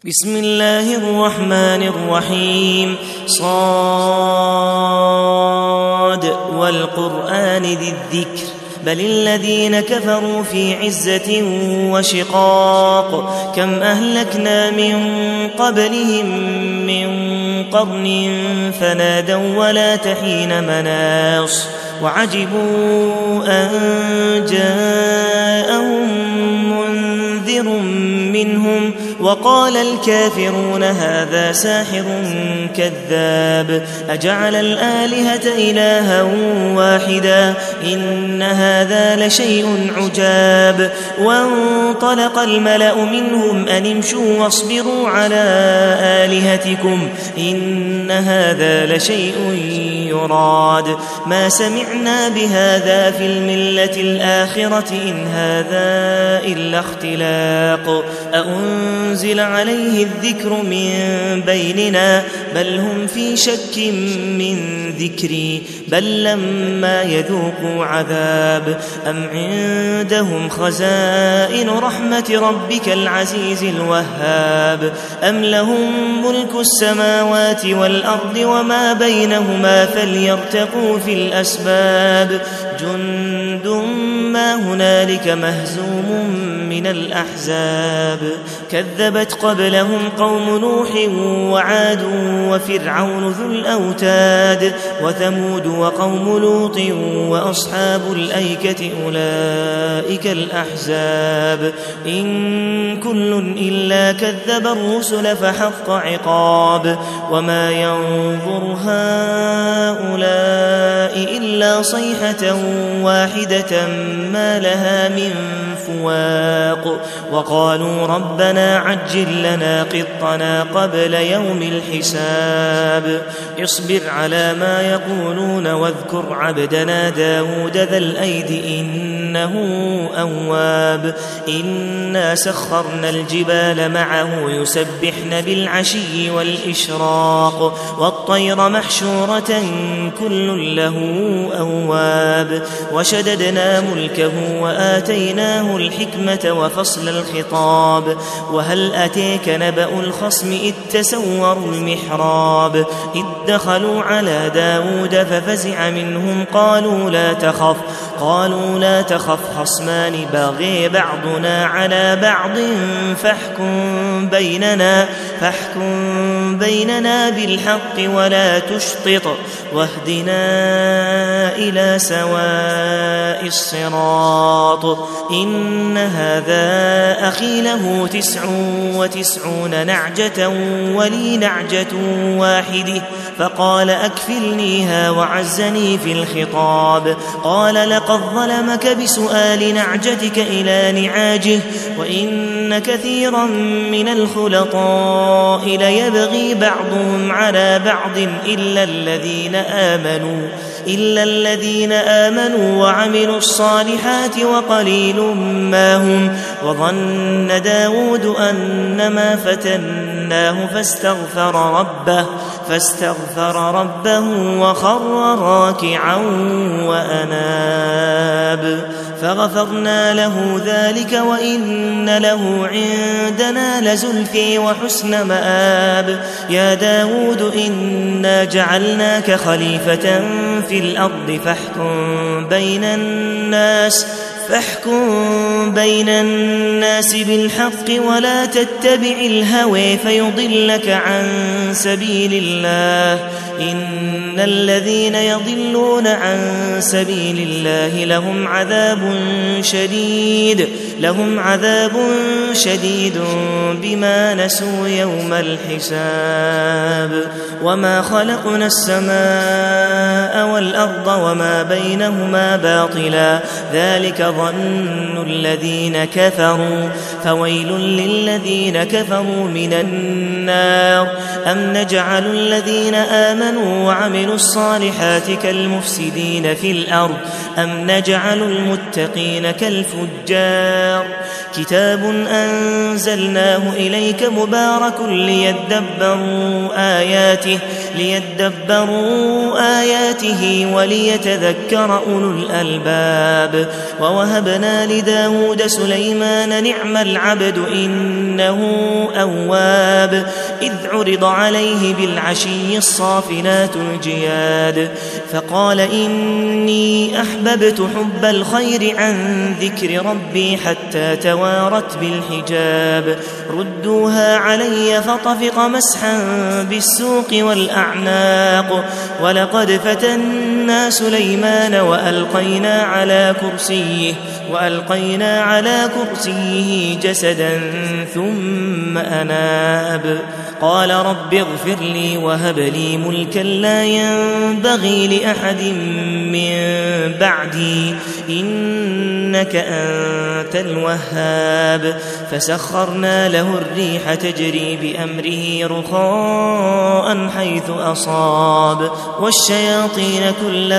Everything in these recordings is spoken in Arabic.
بسم الله الرحمن الرحيم صاد والقرآن ذي الذكر بل الذين كفروا في عزة وشقاق كم أهلكنا من قبلهم من قرن فنادوا ولا تحين مناص وعجبوا أن جاءهم منذر منهم وقال الكافرون هذا ساحر كذاب أجعل الآلهة إلها واحدا إن هذا لشيء عجاب وانطلق الملأ منهم أن امشوا واصبروا على آلهتكم إن هذا لشيء يراد ما سمعنا بهذا في الملة الآخرة إن هذا إلا اختلاق أأنزل عليه الذكر من بيننا بل هم في شك من ذكري بل لما يذوقوا عذاب أم عندهم خزائن رحمة ربك العزيز الوهاب أم لهم ملك السماوات والأرض وما بينهما فليرتقوا في الأسباب جند ما هنالك مهزوم من الأحزاب كذبت قبلهم قوم نوح وعاد وفرعون ذو الأوتاد وثمود وقوم لوط وأصحاب الأيكة أولئك الأحزاب إن كل إلا كذب الرسل فحق عقاب وما ينظر هؤلاء إلا صيحة واحدة ما لها من فواق وقالوا ربنا عجل لنا قطنا قبل يوم الحساب اصبر على ما يقولون واذكر عبدنا داود ذا الأيد إنه أواب إنا سخرنا الجبال معه يسبحن بالعشي والإشراق والطير محشورة كل له أواب وشددنا ملكه وآتيناه الحكمة وفصل الخطاب وهل أتيك نبأ الخصم إذ تسوروا المحراب إذ دخلوا على داود ففزع منهم قالوا لا تخف خصمان بغي بعضنا على بعض فاحكم بيننا بالحق ولا تشطط واهدنا إلى سواء الصراط إن هذا أخي له 99 نعجة ولي نعجة واحدة فقال أكفلنيها وعزني في الخطاب قال لقد ظلمك بسؤال نعجتك إلى نعاجه وإن كثيرا من الخلطاء ليبغي بعضهم على بعض إلا الذين آمنوا وعملوا الصالحات وقليل ما هم وظن داود أنما فتناه فاستغفر ربه وخر راكعا وأناب فغفرنا له ذلك وإن له عندنا لزلفي وحسن مآب يا داود إنا جعلناك خليفة في الأرض فاحكم بين الناس بالحق ولا تتبع الهوى فيضلك عن سبيل الله إن الذين يضلون عن سبيل الله لهم عذاب شديد بما نسوا يوم الحساب وما خلقنا السماء والأرض وما بينهما باطلا ذلك ظن الذين كفروا فويل للذين كفروا من النار أم نجعل الذين آمنوا وعملوا الصالحات كالمفسدين في الأرض أم نجعل المتقين كالفجار كتاب أنزلناه إليك مبارك ليدبروا آياته وليتذكر أولو الألباب ووهبنا لداود سليمان نعم العبد إنه أواب إذ عرض عليه بالعشي الصافنات الجياد فقال إني أحببت حب الخير عن ذكر ربي حتى توارت بالحجاب ردوها علي فطفق مسحا بالسوق والأعناق ولقد فتنا سليمان وألقينا على كرسيه جسدا ثم أناب قال رب اغفر لي وهب لي ملكا لا ينبغي لأحد من بعدي إنك أنت الوهاب فسخرنا له الريح تجري بأمره رخاء حيث أصاب والشياطين كل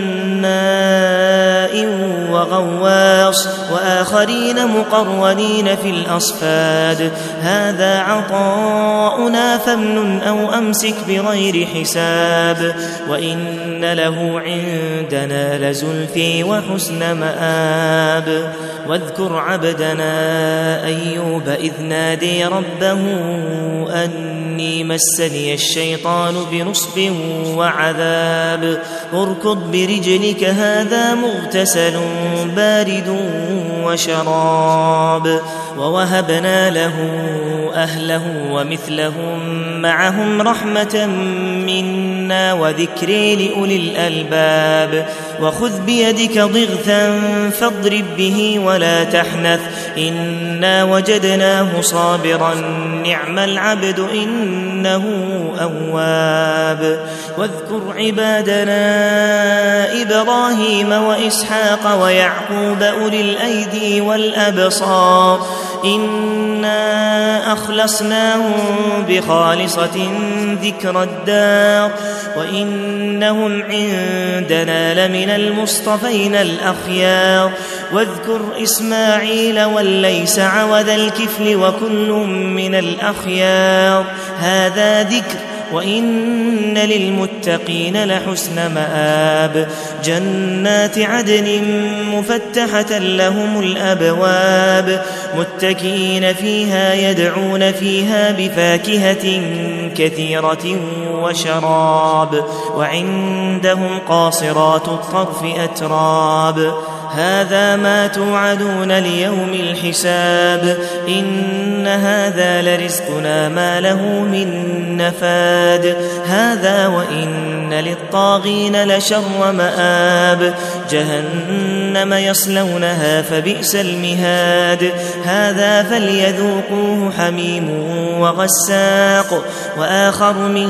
بناء وغواص وآخرين مقرنين في الأصفاد هذا عطاؤنا فامنن أو أمسك بغير حساب وإن له عندنا لزلفي وحسن مآب واذكر عبدنا أيوب إذ نادي ربه أني مسني الشيطان بنصب وعذاب اركض برجلك هذا مغتسل بارد وشراب ووهبنا له أهله ومثلهم معهم رحمة منا وذكر لأولي الألباب وخذ بيدك ضغثا فاضرب به ولا تحنث إنا وجدناه صابرا نعم العبد إنه أواب واذكر عبادنا إبراهيم وإسحاق ويعقوب أولي الأيدي والأبصار إنا أخلصناهم بخالصة ذكر الدار وإنهم عندنا لمن المصطفين الأخيار واذكر إسماعيل واليسع وذا الكفل وكل من الأخيار هذا ذكر وإن للمتقين لحسن مآب جنات عدن مفتحة لهم الأبواب متكئين فيها يدعون فيها بفاكهة كثيرة وشراب وعندهم قاصرات الطرف أتراب هذا ما توعدون ليوم الحساب إن هذا لرزقنا ما له من نفاد هذا وإن للطاغين لشر مآب جهنم يصلونها فبئس المهاد هذا فليذوقوه حميم وغساق وآخر من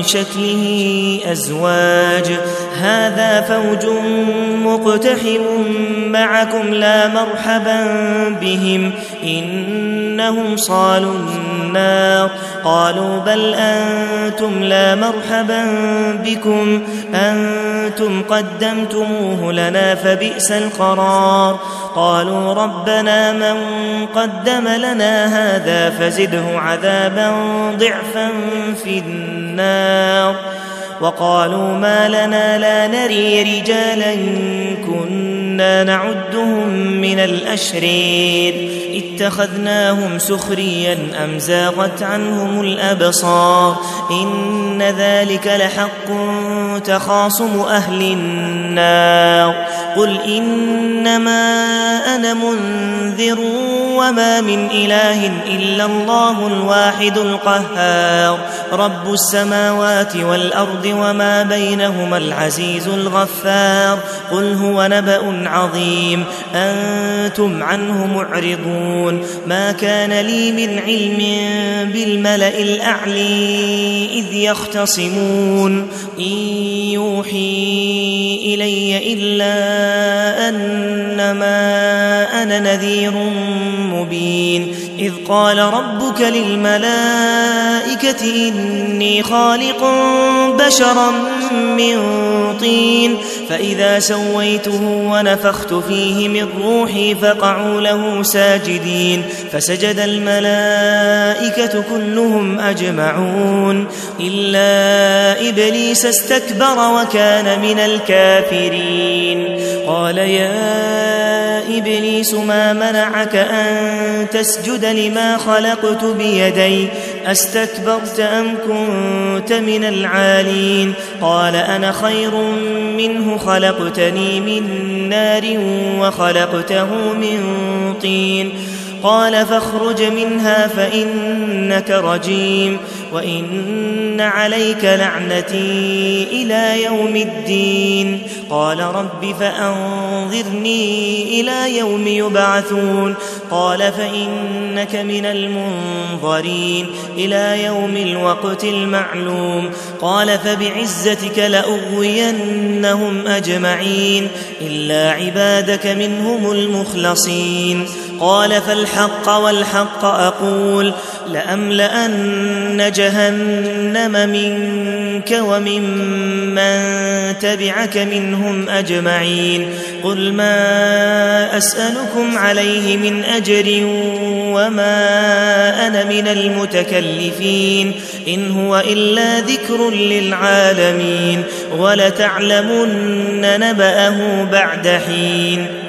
شكله أزواج هذا فوج مقتحم معكم لا مرحبا بهم إنهم صالوا النار قالوا بل أنتم لا مرحبا بكم أنتم قدمتموه لنا فبئس القرار قالوا ربنا من قدم لنا هذا فزده عذابا ضعفا في النار وقالوا ما لنا لا نري رجالا كنا نعدهم من الأشرير اتخذناهم سخريا أم زاغت عنهم الأبصار إن ذلك لحق تخاصم أهل النار قل إنما أنا منذر وما من إله إلا الله الواحد القهار رب السماوات والأرض وما بينهما العزيز الغفار قل هو نبأ عظيم أنتم عنه معرضون ما كان لي من علم بالملأ الأعلي إذ يختصمون إن يوحي إلي إلا أنما أنا نذير مبين إذ قال ربك للملائكة إني خالق بشرا من طين فإذا سويته ونفخت فيه من روحي فقعوا له ساجدين فسجد الملائكة كلهم أجمعون إلا إبليس استكبر وكان من الكافرين قال يا يا إبليس ما منعك أن تسجد لما خلقت بيدي أستكبرت أم كنت من العالين قال أنا خير منه خلقتني من نار وخلقته من طين قال فاخرج منها فإنك رجيم وإن عليك لعنتي إلى يوم الدين قال رب فأنظرني إلى يوم يبعثون قال فإنك من المنظرين إلى يوم الوقت المعلوم قال فبعزتك لأغوينهم أجمعين إلا عبادك منهم المخلصين قال فالحق والحق أقول لأملأن جهنم منك وممن تبعك منهم أجمعين قل ما أسألكم عليه من أجر وما أنا من المتكلفين إن هو إلا ذكر للعالمين ولتعلمن نبأه بعد حين